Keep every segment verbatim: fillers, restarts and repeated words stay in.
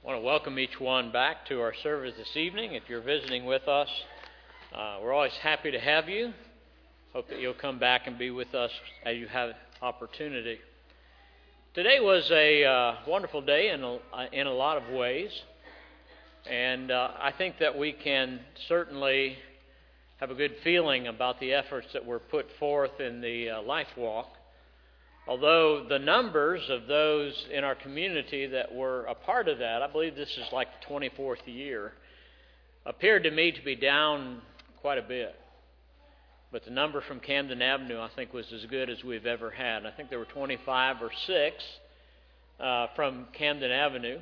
I want to welcome each one back to our service this evening. If you're visiting with us, uh, we're always happy to have you. Hope that you'll come back and be with us as you have opportunity. Today was a uh, wonderful day in a, in a lot of ways, and uh, I think that we can certainly have a good feeling about the efforts that were put forth in the uh, Life Walk. Although the numbers of those in our community that were a part of that, I believe this is like the twenty-fourth year, appeared to me to be down quite a bit. But the number from Camden Avenue, I think, was as good as we've ever had. I think there were twenty-five or six uh, from Camden Avenue.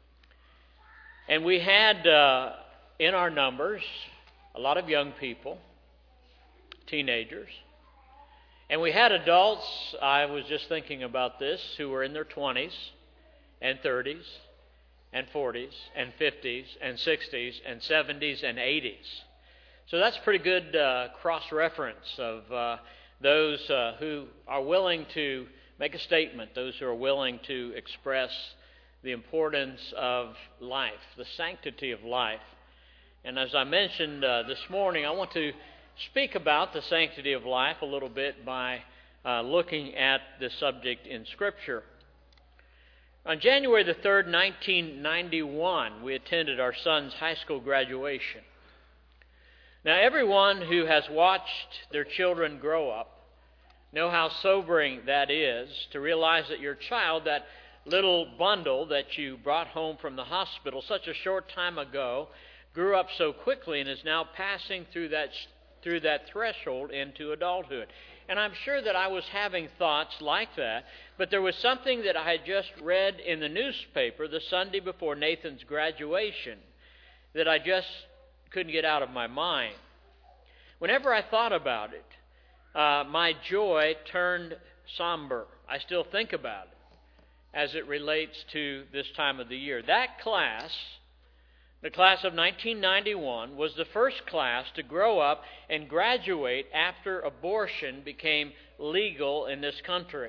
And we had uh, in our numbers a lot of young people, teenagers. And we had adults, I was just thinking about this, who were in their twenties and thirties and forties and fifties and sixties and seventies and eighties. So that's pretty good uh, cross-reference of uh, those uh, who are willing to make a statement, those who are willing to express the importance of life, the sanctity of life. And as I mentioned uh, this morning, I want to speak about the sanctity of life a little bit by uh, looking at the subject in Scripture. On January the third, nineteen ninety-one, we attended our son's high school graduation. Now, everyone who has watched their children grow up know how sobering that is, to realize that your child, that little bundle that you brought home from the hospital such a short time ago, grew up so quickly and is now passing through that through that threshold into adulthood. And I'm sure that I was having thoughts like that, but there was something that I had just read in the newspaper the Sunday before Nathan's graduation that I just couldn't get out of my mind. Whenever I thought about it, uh, my joy turned somber. I still think about it as it relates to this time of the year. That class, the class of nineteen ninety-one, was the first class to grow up and graduate after abortion became legal in this country.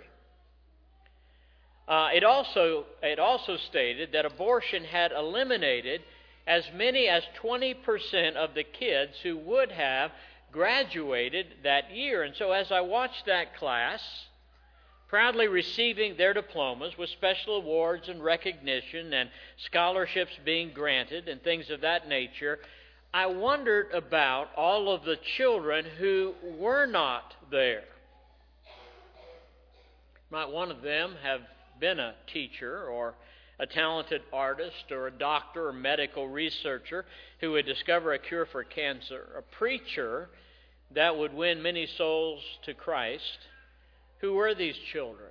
Uh, it also it also stated that abortion had eliminated as many as twenty percent of the kids who would have graduated that year. And so as I watched that class, proudly receiving their diplomas with special awards and recognition and scholarships being granted and things of that nature, I wondered about all of the children who were not there. Might one of them have been a teacher or a talented artist or a doctor or medical researcher who would discover a cure for cancer, a preacher that would win many souls to Christ. Who were these children?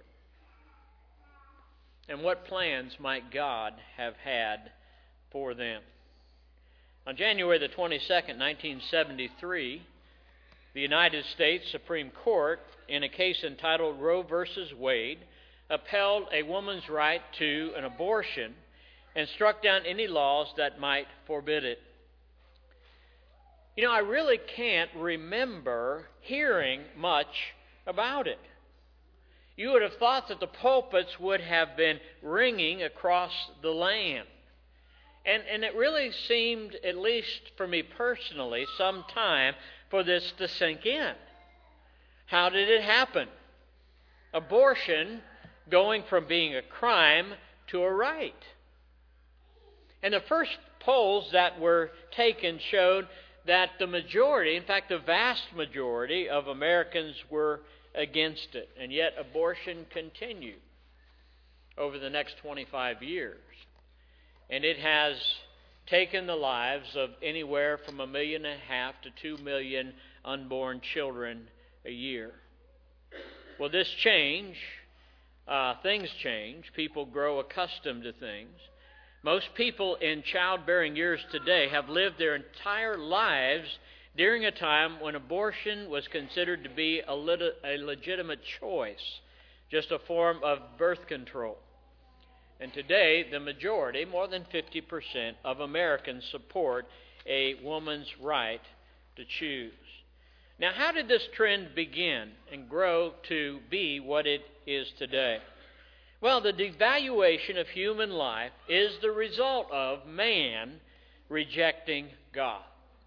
And what plans might God have had for them? On January the twenty-second, nineteen seventy-three, the United States Supreme Court, in a case entitled Roe versus Wade, upheld a woman's right to an abortion and struck down any laws that might forbid it. You know, I really can't remember hearing much about it. You would have thought that the pulpits would have been ringing across the land. And, and it really seemed, at least for me personally, some time for this to sink in. How did it happen? Abortion going from being a crime to a right. And the first polls that were taken showed that the majority, in fact the vast majority of Americans were against it. And yet abortion continued over the next twenty-five years. And it has taken the lives of anywhere from a million and a half to two million unborn children a year. Well, this change, uh, things change. People grow accustomed to things. Most people in childbearing years today have lived their entire lives during a time when abortion was considered to be a, lit- a legitimate choice, just a form of birth control. And today, the majority, more than fifty percent of Americans support a woman's right to choose. Now, how did this trend begin and grow to be what it is today? Well, the devaluation of human life is the result of man rejecting God.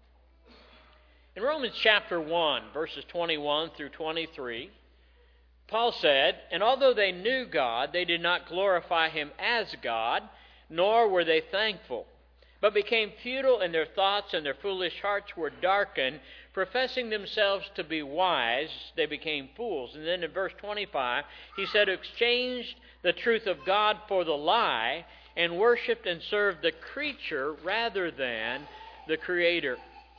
In Romans chapter one, verses twenty-one through twenty-three, Paul said, "And although they knew God, they did not glorify Him as God, nor were they thankful, but became futile in their thoughts, and their foolish hearts were darkened. Professing themselves to be wise, they became fools." And then in verse twenty-five, he said, "Exchanged the truth of God for the lie, and worshipped and served the creature rather than the Creator."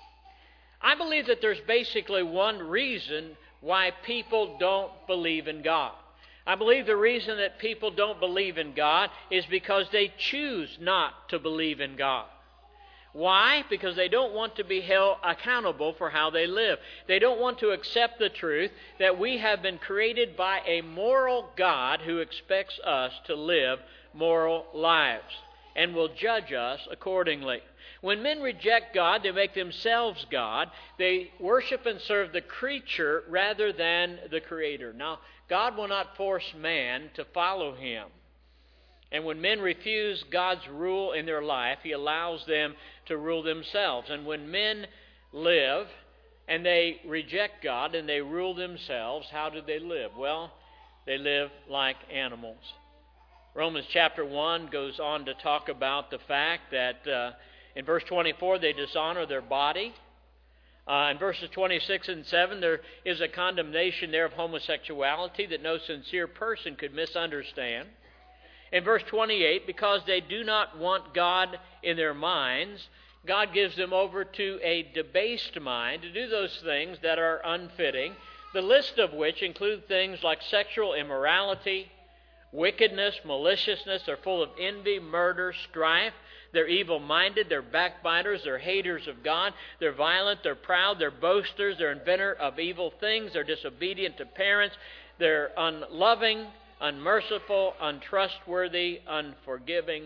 I believe that there's basically one reason why people don't believe in God. I believe the reason that people don't believe in God is because they choose not to believe in God. Why? Because they don't want to be held accountable for how they live. They don't want to accept the truth that we have been created by a moral God who expects us to live moral lives and will judge us accordingly. When men reject God, they make themselves God. They worship and serve the creature rather than the Creator. Now, God will not force man to follow Him. And when men refuse God's rule in their life, He allows them to rule themselves. And when men live and they reject God and they rule themselves, how do they live? Well, they live like animals. Romans chapter one goes on to talk about the fact that uh, in verse twenty-four, they dishonor their body. Uh, in verses twenty-six and seven, there is a condemnation there of homosexuality that no sincere person could misunderstand. In verse twenty-eight, because they do not want God in their minds, God gives them over to a debased mind to do those things that are unfitting, the list of which include things like sexual immorality, wickedness, maliciousness. They're full of envy, murder, strife. They're evil-minded, they're backbiters, they're haters of God, they're violent, they're proud, they're boasters, they're inventor of evil things, they're disobedient to parents, they're unloving, unmerciful, untrustworthy, unforgiving.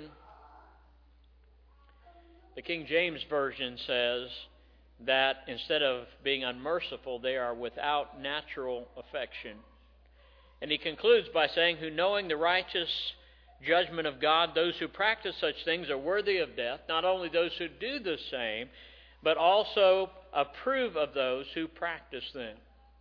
The King James Version says that instead of being unmerciful, they are without natural affection. And he concludes by saying, "Who knowing the righteous judgment of God, those who practice such things are worthy of death, not only those who do the same, but also approve of those who practice them."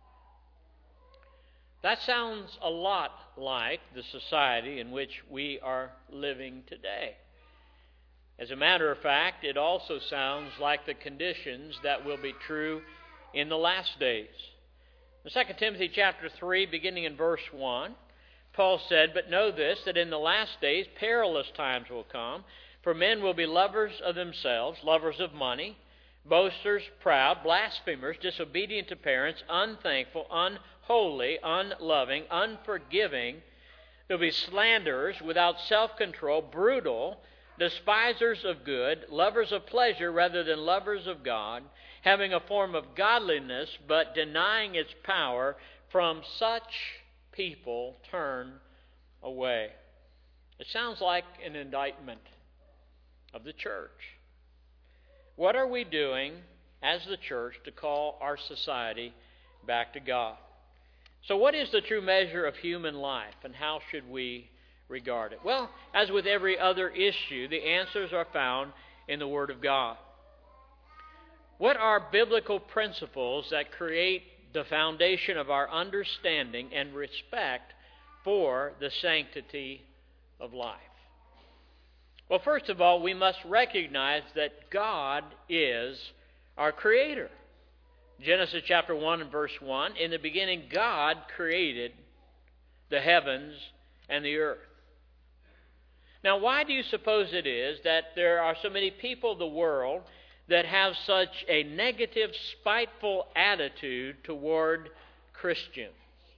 That sounds a lot like the society in which we are living today. As a matter of fact, it also sounds like the conditions that will be true in the last days. In Second Timothy chapter three, beginning in verse one, Paul said, "But know this, that in the last days perilous times will come, for men will be lovers of themselves, lovers of money, boasters, proud, blasphemers, disobedient to parents, unthankful, unholy, unloving, unforgiving. They'll be slanderers, without self-control, brutal, despisers of good, lovers of pleasure rather than lovers of God, having a form of godliness but denying its power. From such people turn away." It sounds like an indictment of the church. What are we doing as the church to call our society back to God? So what is the true measure of human life, and how should we regard it? Well, as with every other issue, the answers are found in the Word of God. What are biblical principles that create the foundation of our understanding and respect for the sanctity of life? Well, first of all, we must recognize that God is our Creator. Genesis chapter one and verse one, "In the beginning God created the heavens and the earth." Now, why do you suppose it is that there are so many people in the world that have such a negative, spiteful attitude toward Christians?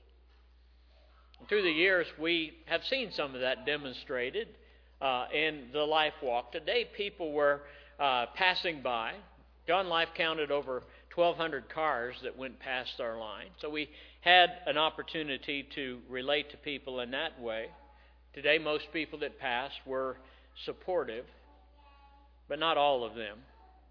And through the years, we have seen some of that demonstrated uh, in the Life Walk. Today, people were uh, passing by. John Life counted over twelve hundred cars that went past our line. So we had an opportunity to relate to people in that way. Today, most people that passed were supportive, but not all of them.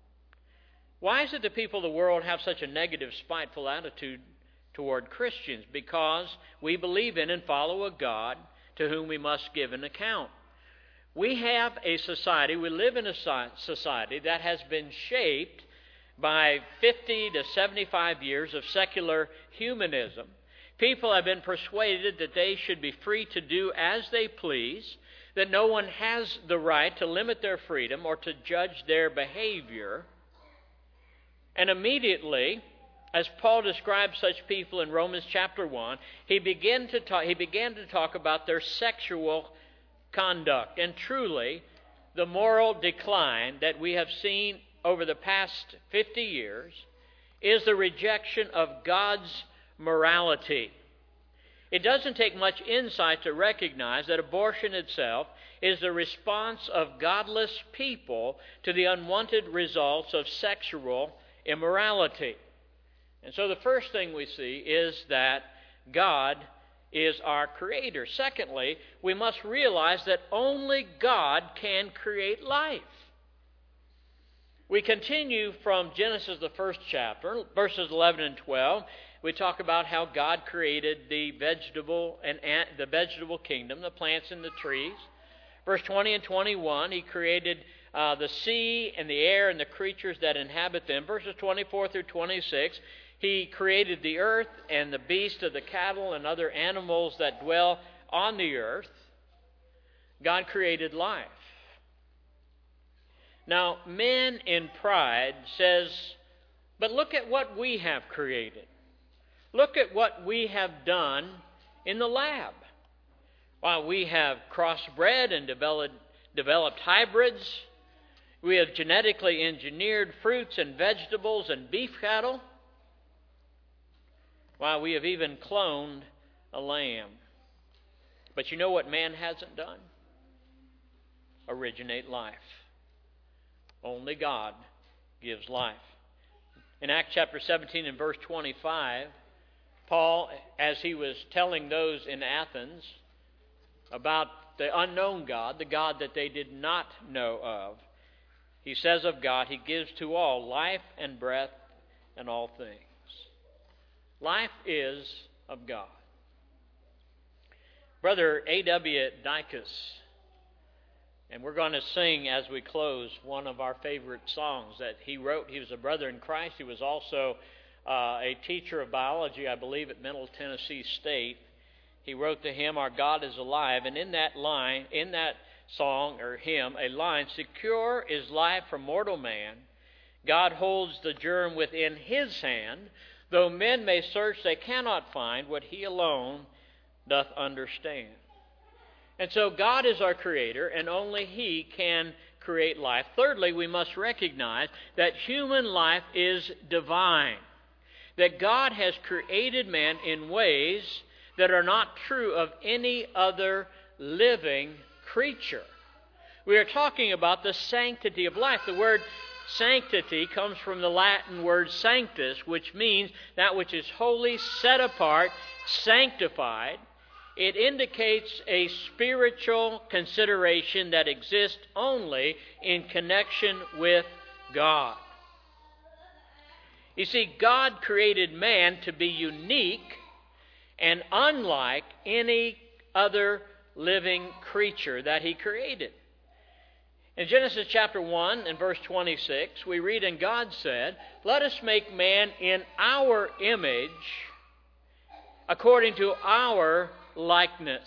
Why is it that people of the world have such a negative, spiteful attitude toward Christians? Because we believe in and follow a God to whom we must give an account. We have a society, we live in a society that has been shaped by fifty to seventy-five years of secular humanism. People have been persuaded that they should be free to do as they please, that no one has the right to limit their freedom or to judge their behavior. And immediately, as Paul describes such people in Romans chapter one, he began to talk, he began to talk about their sexual conduct. And truly, the moral decline that we have seen over the past fifty years is the rejection of God's morality. It doesn't take much insight to recognize that abortion itself is the response of godless people to the unwanted results of sexual immorality. And so the first thing we see is that God is our creator. Secondly, we must realize that only God can create life. We continue from Genesis, the first chapter, verses eleven and twelve. We talk about how God created the vegetable and the vegetable kingdom, the plants and the trees. Verse twenty and twenty-one, He created uh, the sea and the air and the creatures that inhabit them. Verses twenty-four through twenty-six, He created the earth and the beasts of the cattle and other animals that dwell on the earth. God created life. Now, man in pride says, but look at what we have created. Look at what we have done in the lab. While we have crossbred and developed, developed hybrids, we have genetically engineered fruits and vegetables and beef cattle. While we have even cloned a lamb. But you know what man hasn't done? Originate life. Only God gives life. In Acts chapter seventeen and verse twenty-five, Paul, as he was telling those in Athens about the unknown God, the God that they did not know of, he says of God, He gives to all life and breath and all things. Life is of God. Brother A W Dicus, and we're going to sing as we close one of our favorite songs that he wrote. He was a brother in Christ. He was also uh, a teacher of biology, I believe, at Middle Tennessee State. He wrote the hymn, Our God is Alive, and in that line, in that song or hymn, a line, secure is life from mortal man. God holds the germ within His hand. Though men may search, they cannot find what He alone doth understand. And so God is our creator, and only He can create life. Thirdly, we must recognize that human life is divine. That God has created man in ways that are not true of any other living creature. We are talking about the sanctity of life. The word sanctity comes from the Latin word sanctus, which means that which is holy, set apart, sanctified. It indicates a spiritual consideration that exists only in connection with God. You see, God created man to be unique and unlike any other living creature that He created. In Genesis chapter one and verse twenty-six, we read, And God said, Let us make man in our image, according to our likeness.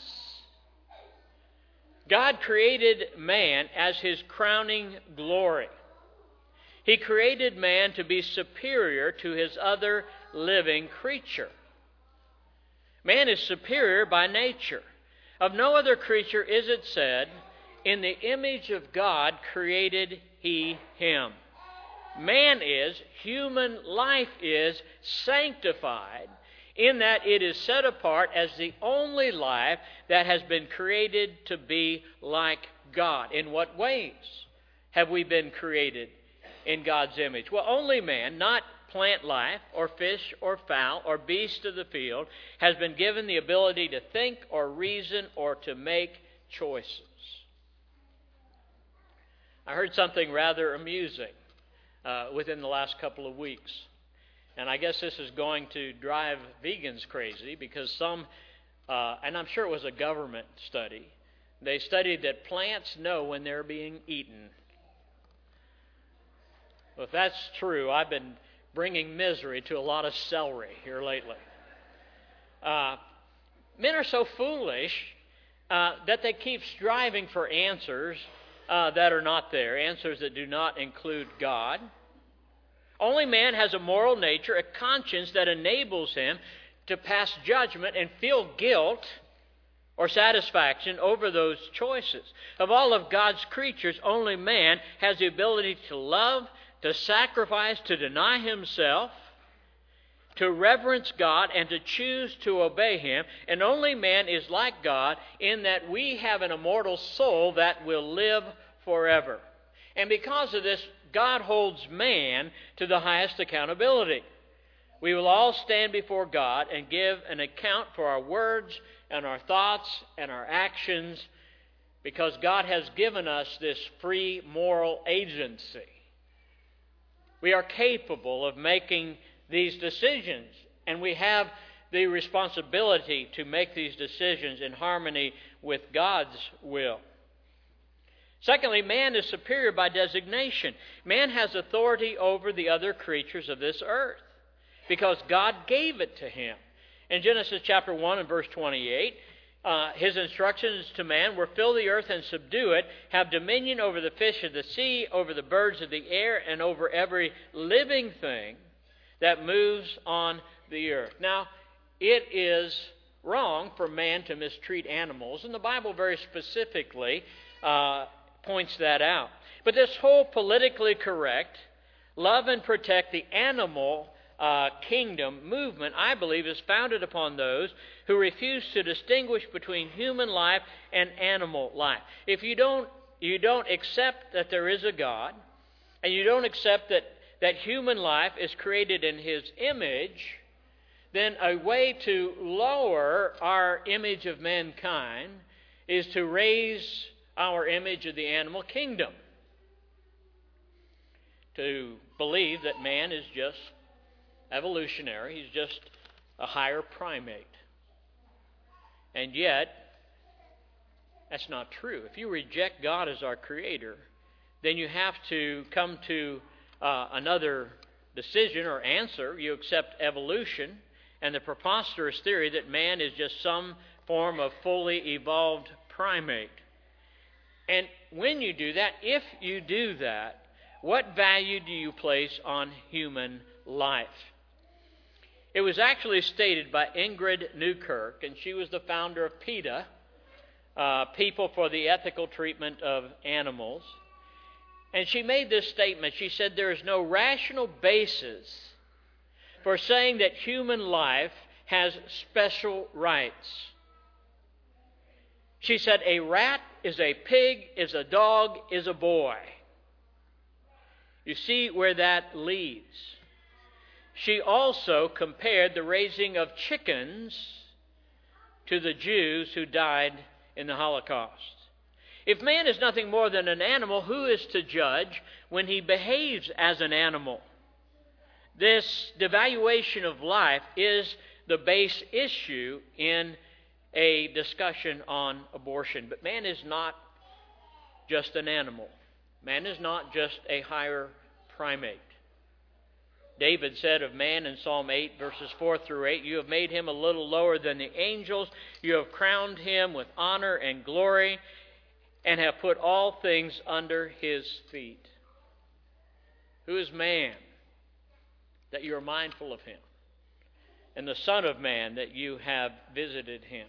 God created man as His crowning glory. He created man to be superior to his other living creature. Man is superior by nature. Of no other creature is it said, In the image of God created He him. Man is, human life is sanctified in that it is set apart as the only life that has been created to be like God. In what ways have we been created in God's image? Well, only man, not plant life or fish or fowl or beast of the field, has been given the ability to think or reason or to make choices. I heard something rather amusing uh, within the last couple of weeks. And I guess this is going to drive vegans crazy because some uh, and I'm sure it was a government study. They studied that plants know when they're being eaten. Well, if that's true, I've been bringing misery to a lot of celery here lately. Uh, men are so foolish uh, that they keep striving for answers uh, that are not there, answers that do not include God. Only man has a moral nature, a conscience that enables him to pass judgment and feel guilt or satisfaction over those choices. Of all of God's creatures, only man has the ability to love, to sacrifice, to deny himself, to reverence God, and to choose to obey Him. And only man is like God in that we have an immortal soul that will live forever. And because of this, God holds man to the highest accountability. We will all stand before God and give an account for our words and our thoughts and our actions, because God has given us this free moral agency. We are capable of making these decisions, and we have the responsibility to make these decisions in harmony with God's will. Secondly, man is superior by designation. Man has authority over the other creatures of this earth because God gave it to him. In Genesis chapter one and verse twenty-eight, uh, his instructions to man were, "Fill the earth and subdue it, have dominion over the fish of the sea, over the birds of the air, and over every living thing that moves on the earth." Now, it is wrong for man to mistreat animals, and the Bible very specifically uh, points that out. But this whole politically correct, love and protect the animal uh, kingdom movement, I believe, is founded upon those who refuse to distinguish between human life and animal life. If you don't, you don't accept that there is a God, and you don't accept that that human life is created in His image, then a way to lower our image of mankind is to raise our image of the animal kingdom. To believe that man is just evolutionary, he's just a higher primate. And yet, that's not true. If you reject God as our creator, then you have to come to Uh, another decision or answer. You accept evolution and the preposterous theory that man is just some form of fully evolved primate. And when you do that, if you do that, what value do you place on human life? It was actually stated by Ingrid Newkirk, and she was the founder of PETA, uh, People for the Ethical Treatment of Animals. And she made this statement. She said, "There is no rational basis for saying that human life has special rights." She said, "A rat is a pig, is a dog, is a boy." You see where that leads. She also compared the raising of chickens to the Jews who died in the Holocaust. If man is nothing more than an animal, who is to judge when he behaves as an animal? This devaluation of life is the base issue in a discussion on abortion. But man is not just an animal. Man is not just a higher primate. David said of man in Psalm eight, verses four through eight, "You have made him a little lower than the angels. You have crowned him with honor and glory, and have put all things under his feet." Who is man that you are mindful of him? And the Son of Man that you have visited him?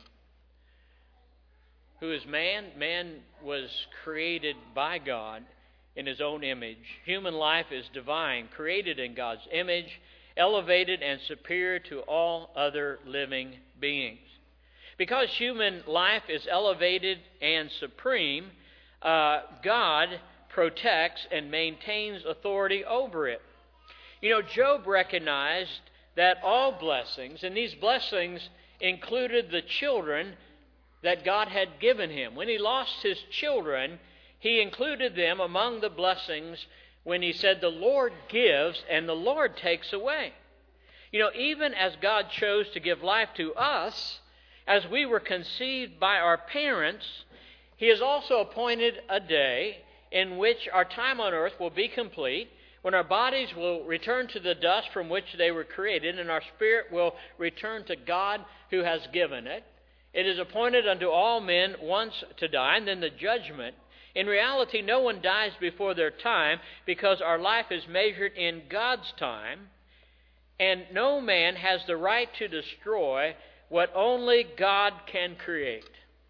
Who is man? Man was created by God in His own image. Human life is divine, created in God's image, elevated and superior to all other living beings. Because human life is elevated and supreme, uh, God protects and maintains authority over it. You know, Job recognized that all blessings, and these blessings included the children that God had given him. When he lost his children, he included them among the blessings when he said, "The Lord gives and the Lord takes away." You know, even as God chose to give life to us, as we were conceived by our parents, He has also appointed a day in which our time on earth will be complete, when our bodies will return to the dust from which they were created, and our spirit will return to God who has given it. It is appointed unto all men once to die, and then the judgment. In reality, no one dies before their time, because our life is measured in God's time, and no man has the right to destroy what only God can create,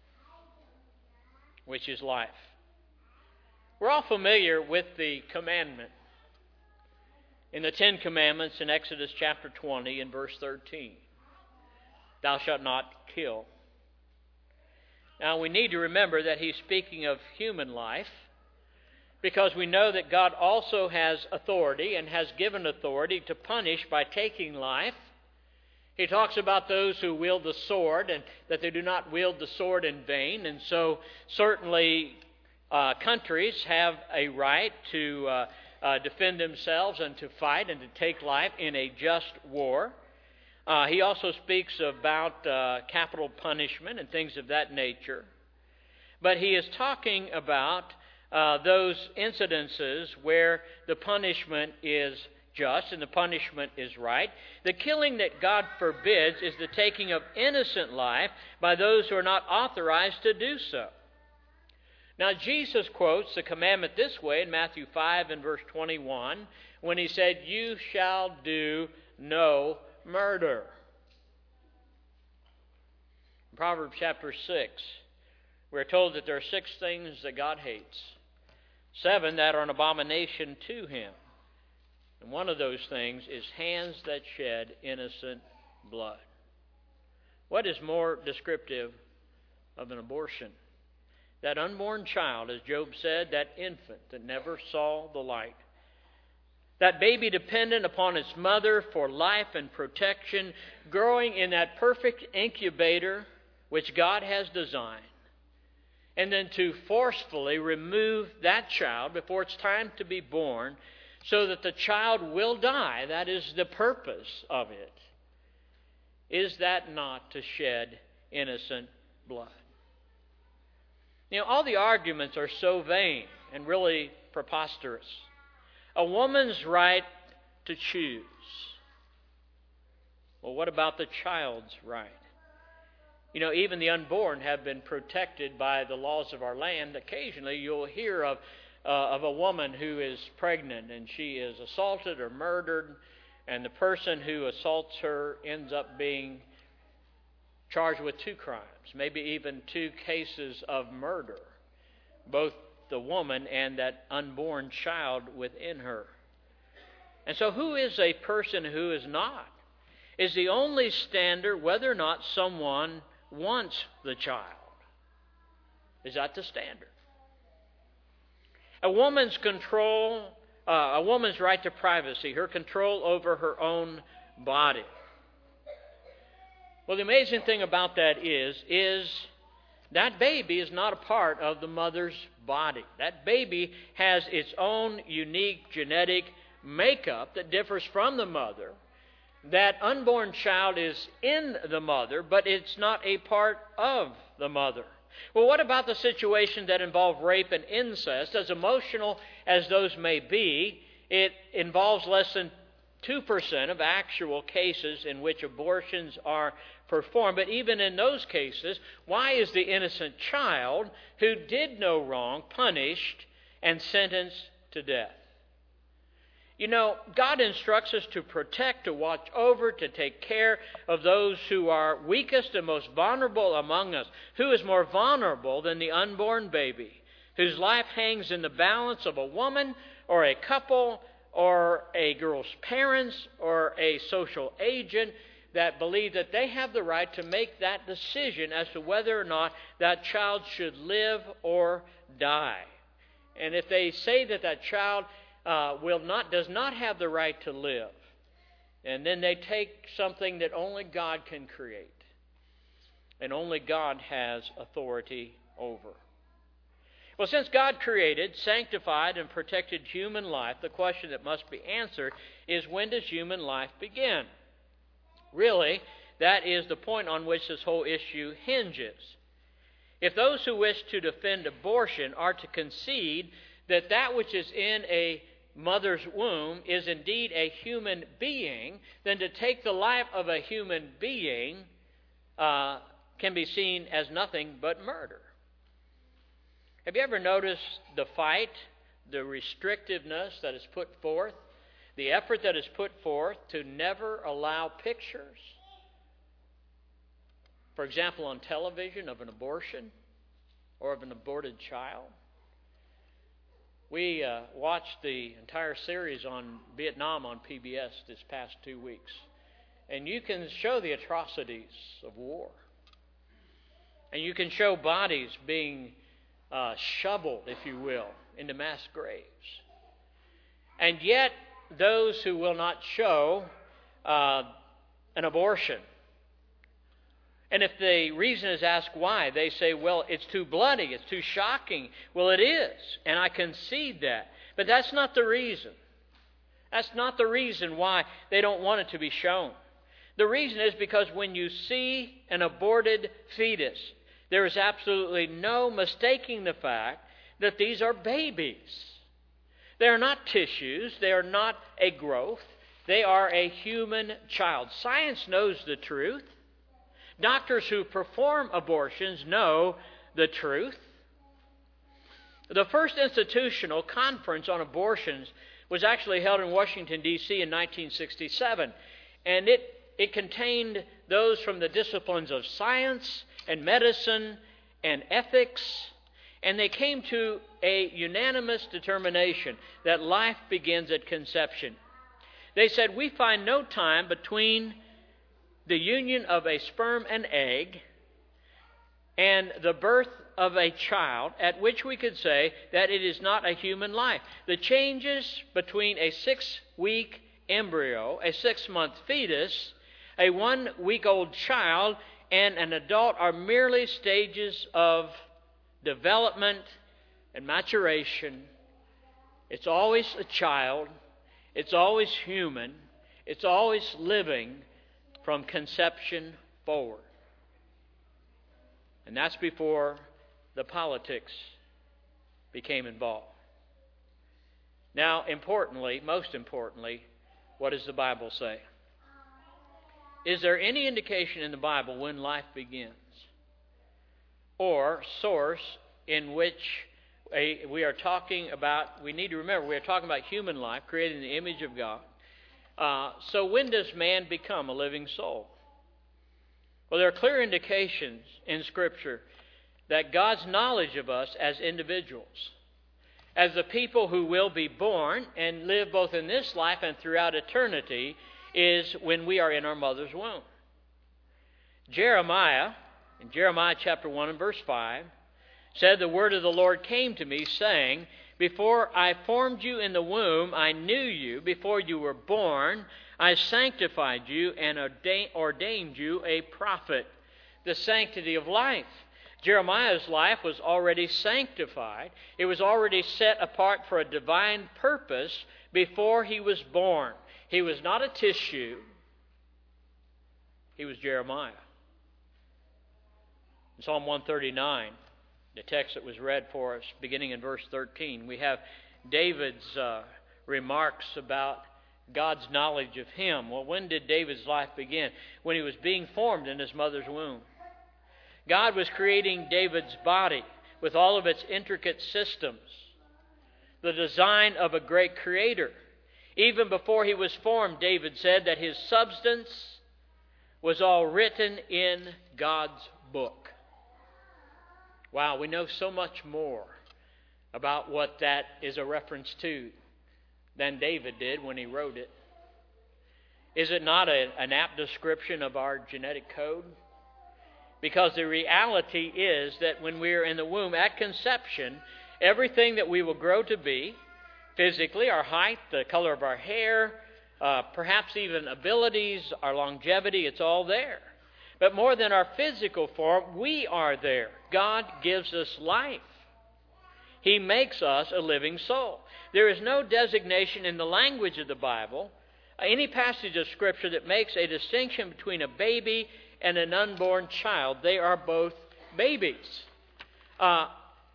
which is life. We're all familiar with the commandment in the Ten Commandments in Exodus chapter twenty and verse thirteen. Thou shalt not kill. Now we need to remember that he's speaking of human life, because we know that God also has authority and has given authority to punish by taking life. He talks about those who wield the sword, and that they do not wield the sword in vain. And so certainly uh, countries have a right to uh, uh, defend themselves and to fight and to take life in a just war. Uh, he also speaks about uh, capital punishment and things of that nature. But he is talking about uh, those incidences where the punishment is just and the punishment is right. The killing that God forbids is the taking of innocent life by those who are not authorized to do so. Now, Jesus quotes the commandment this way in Matthew five and verse twenty-one, when he said, "You shall do no murder." In Proverbs chapter six, we're told that there are six things that God hates, seven that are an abomination to Him. And one of those things is hands that shed innocent blood. What is more descriptive of an abortion? That unborn child, as Job said, that infant that never saw the light. That baby dependent upon its mother for life and protection, growing in that perfect incubator which God has designed. And then to forcefully remove that child before it's time to be born, so that the child will die. That is the purpose of it. Is that not to shed innocent blood? You know, all the arguments are so vain and really preposterous. A woman's right to choose. Well, what about the child's right? You know, even the unborn have been protected by the laws of our land. Occasionally you'll hear of Uh, of a woman who is pregnant and she is assaulted or murdered, and the person who assaults her ends up being charged with two crimes, maybe even two cases of murder, both the woman and that unborn child within her. And so who is a person who is not? Is the only standard whether or not someone wants the child? Is that the standard? A woman's control, uh, a woman's right to privacy, her control over her own body. Well, the amazing thing about that is, is that baby is not a part of the mother's body. That baby has its own unique genetic makeup that differs from the mother. That unborn child is in the mother, but it's not a part of the mother. Well, what about the situations that involve rape and incest? As emotional as those may be, it involves less than two percent of actual cases in which abortions are performed. But even in those cases, why is the innocent child who did no wrong punished and sentenced to death? You know, God instructs us to protect, to watch over, to take care of those who are weakest and most vulnerable among us. Who is more vulnerable than the unborn baby, whose life hangs in the balance of a woman or a couple or a girl's parents or a social agent that believe that they have the right to make that decision as to whether or not that child should live or die. And if they say that that child Uh, will not does not have the right to live, and then they take something that only God can create, and only God has authority over. Well, since God created, sanctified, and protected human life, the question that must be answered is, when does human life begin? Really, that is the point on which this whole issue hinges. If those who wish to defend abortion are to concede that that which is in a mother's womb is indeed a human being, then to take the life of a human being uh, can be seen as nothing but murder. Have you ever noticed the fight, the restrictiveness that is put forth, the effort that is put forth to never allow pictures, for example, on television, of an abortion or of an aborted child? We uh, watched the entire series on Vietnam on P B S this past two weeks. And you can show the atrocities of war. And you can show bodies being uh, shoveled, if you will, into mass graves. And yet, those who will not show uh, an abortion, and if the reason is asked why, they say, well, it's too bloody, it's too shocking. Well, it is, and I concede that. But that's not the reason. That's not the reason why they don't want it to be shown. The reason is because when you see an aborted fetus, there is absolutely no mistaking the fact that these are babies. They are not tissues. They are not a growth. They are a human child. Science knows the truth. Doctors who perform abortions know the truth. The first institutional conference on abortions was actually held in Washington, D C in nineteen sixty-seven. And it, it contained those from the disciplines of science and medicine and ethics. And they came to a unanimous determination that life begins at conception. They said, we find no time between the union of a sperm and egg and the birth of a child at which we could say that it is not a human life. The changes between a six-week embryo, a six-month fetus, a one-week-old child, and an adult are merely stages of development and maturation. It's always a child. It's always human. It's always living from conception forward. And that's before the politics became involved. Now, importantly, most importantly, what does the Bible say? Is there any indication in the Bible when life begins? Or source in which a, we are talking about, we need to remember, we are talking about human life, created in the image of God. Uh, so when does man become a living soul? Well, there are clear indications in Scripture that God's knowledge of us as individuals, as the people who will be born and live both in this life and throughout eternity, is when we are in our mother's womb. Jeremiah, in Jeremiah chapter one and verse five, said, the word of the Lord came to me, saying, before I formed you in the womb, I knew you. Before you were born, I sanctified you and ordained you a prophet. The sanctity of life. Jeremiah's life was already sanctified. It was already set apart for a divine purpose before he was born. He was not a tissue. He was Jeremiah. In Psalm one thirty-nine, the text that was read for us, beginning in verse thirteen, we have David's uh, remarks about God's knowledge of him. Well, when did David's life begin? When he was being formed in his mother's womb. God was creating David's body with all of its intricate systems, the design of a great creator. Even before he was formed, David said that his substance was all written in God's book. Wow, we know so much more about what that is a reference to than David did when he wrote it. Is it not a, an apt description of our genetic code? Because the reality is that when we are in the womb at conception, everything that we will grow to be, physically, our height, the color of our hair, uh, perhaps even abilities, our longevity, it's all there. But more than our physical form, we are there. God gives us life. He makes us a living soul. There is no designation in the language of the Bible any passage of Scripture that makes a distinction between a baby and an unborn child. They are both babies. Uh,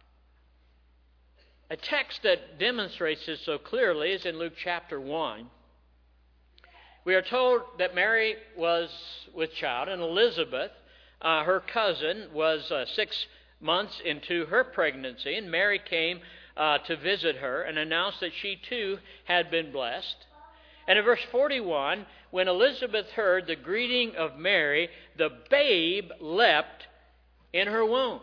a text that demonstrates this so clearly is in Luke chapter one. We are told that Mary was with child, and Elizabeth, uh, her cousin, was uh, six months into her pregnancy, and Mary came uh, to visit her and announced that she too had been blessed. And in verse forty-one, when Elizabeth heard the greeting of Mary, the babe leapt in her womb.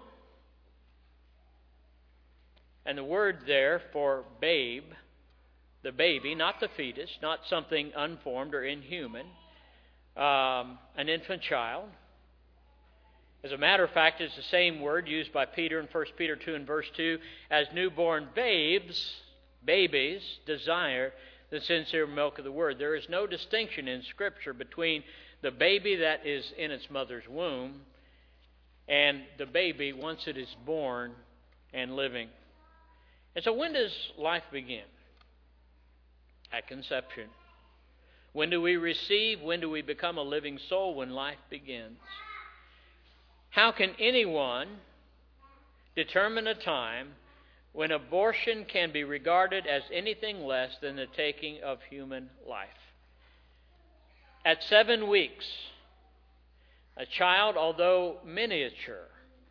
And the word there for babe, the baby, not the fetus, not something unformed or inhuman, um, an infant child. As a matter of fact, it's the same word used by Peter in First Peter two and verse two, as newborn babes, babies, desire the sincere milk of the word. There is no distinction in Scripture between the baby that is in its mother's womb and the baby once it is born and living. And so when does life begin? At conception. When do we receive? When do we become a living soul? When life begins. How can anyone determine a time when abortion can be regarded as anything less than the taking of human life? At seven weeks, a child, although miniature,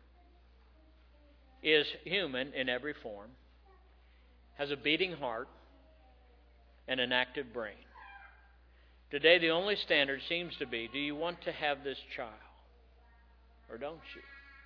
is human in every form, has a beating heart, and an active brain. Today, the only standard seems to be, do you want to have this child or don't you?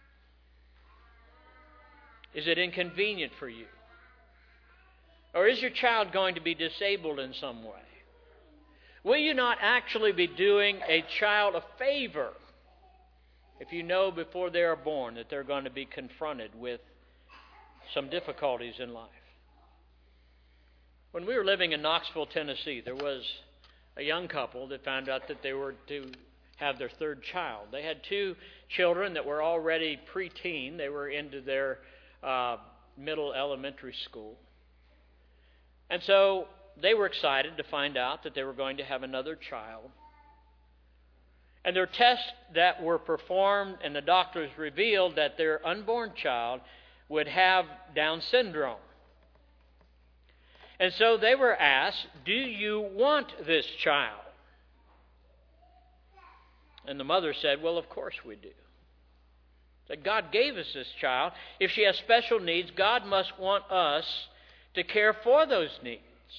Is it inconvenient for you? Or is your child going to be disabled in some way? Will you not actually be doing a child a favor if you know before they are born that they're going to be confronted with some difficulties in life? When we were living in Knoxville, Tennessee, there was a young couple that found out that they were to have their third child. They had two children that were already preteen. They were into their uh, middle elementary school. And so they were excited to find out that they were going to have another child. And their tests that were performed and the doctors revealed that their unborn child would have Down syndrome. And so they were asked, do you want this child? And the mother said, well, of course we do. That God gave us this child. If she has special needs, God must want us to care for those needs.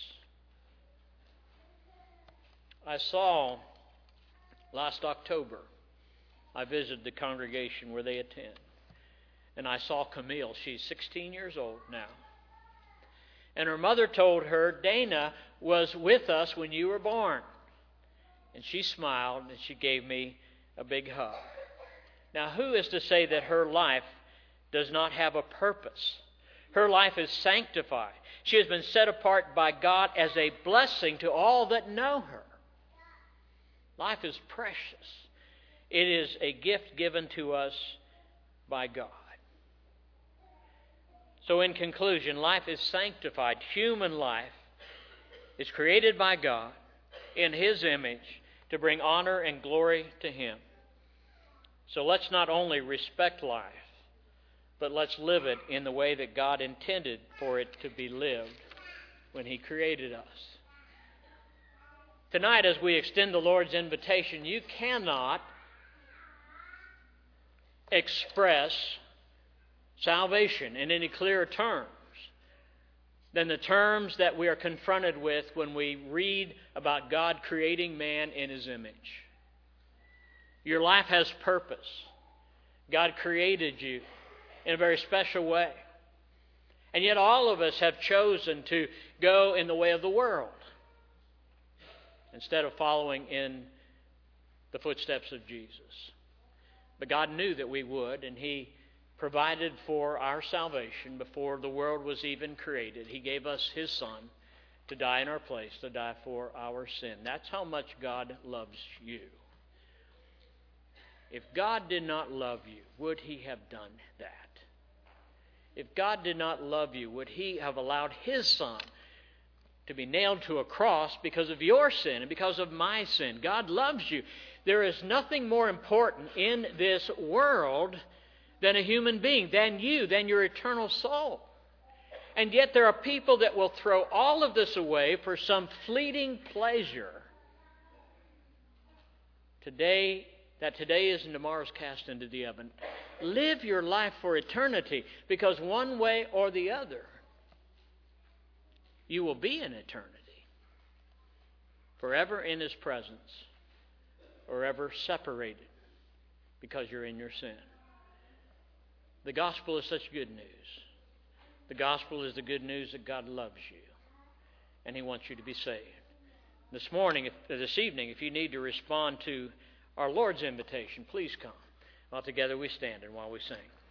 I saw last October, I visited the congregation where they attend. And I saw Camille. She's sixteen years old now. And her mother told her, Dana was with us when you were born. And she smiled and she gave me a big hug. Now, who is to say that her life does not have a purpose? Her life is sanctified. She has been set apart by God as a blessing to all that know her. Life is precious. It is a gift given to us by God. So in conclusion, life is sanctified. Human life is created by God in His image to bring honor and glory to Him. So let's not only respect life, but let's live it in the way that God intended for it to be lived when He created us. Tonight, as we extend the Lord's invitation, you cannot express salvation in any clearer terms than the terms that we are confronted with when we read about God creating man in His image. Your life has purpose. God created you in a very special way. And yet all of us have chosen to go in the way of the world instead of following in the footsteps of Jesus. But God knew that we would, and He provided for our salvation before the world was even created. He gave us His Son to die in our place, to die for our sin. That's how much God loves you. If God did not love you, would He have done that? If God did not love you, would He have allowed His Son to be nailed to a cross because of your sin and because of my sin. God loves you. There is nothing more important in this world than a human being, than you, than your eternal soul. And yet there are people that will throw all of this away for some fleeting pleasure. Today, that today is and tomorrow is cast into the oven. Live your life for eternity, because one way or the other, you will be in eternity, forever in His presence, or ever separated because you're in your sin. The gospel is such good news. The gospel is the good news that God loves you, and He wants you to be saved. This morning, if, this evening, if you need to respond to our Lord's invitation, please come. While together we stand and while we sing.